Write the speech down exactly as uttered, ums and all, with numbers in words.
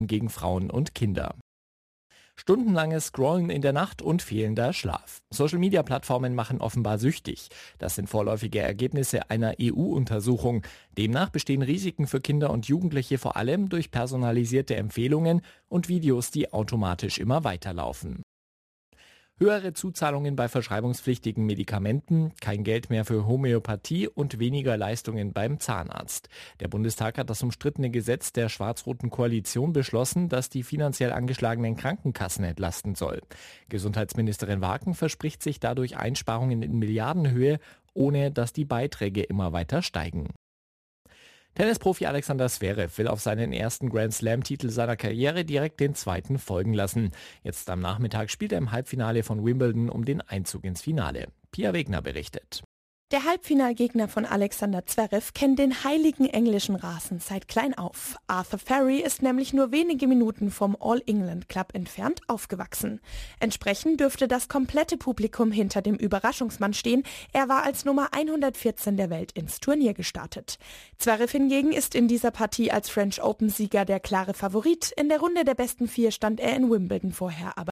gegen Frauen und Kinder. Stundenlanges Scrollen in der Nacht und fehlender Schlaf. Social-Media-Plattformen machen offenbar süchtig. Das sind vorläufige Ergebnisse einer E U-Untersuchung. Demnach bestehen Risiken für Kinder und Jugendliche vor allem durch personalisierte Empfehlungen und Videos, die automatisch immer weiterlaufen. Höhere Zuzahlungen bei verschreibungspflichtigen Medikamenten, kein Geld mehr für Homöopathie und weniger Leistungen beim Zahnarzt. Der Bundestag hat das umstrittene Gesetz der schwarz-roten Koalition beschlossen, das die finanziell angeschlagenen Krankenkassen entlasten soll. Gesundheitsministerin Waken verspricht sich dadurch Einsparungen in Milliardenhöhe, ohne dass die Beiträge immer weiter steigen. Tennisprofi Alexander Zverev will auf seinen ersten Grand-Slam-Titel seiner Karriere direkt den zweiten folgen lassen. Jetzt am Nachmittag spielt er im Halbfinale von Wimbledon um den Einzug ins Finale. Pia Wegner berichtet. Der Halbfinalgegner von Alexander Zverev kennt den heiligen englischen Rasen seit klein auf. Arthur Ferry ist nämlich nur wenige Minuten vom All-England Club entfernt aufgewachsen. Entsprechend dürfte das komplette Publikum hinter dem Überraschungsmann stehen. Er war als Nummer hundertvierzehn der Welt ins Turnier gestartet. Zverev hingegen ist in dieser Partie als French Open-Sieger der klare Favorit. In der Runde der besten vier stand er in Wimbledon vorher aber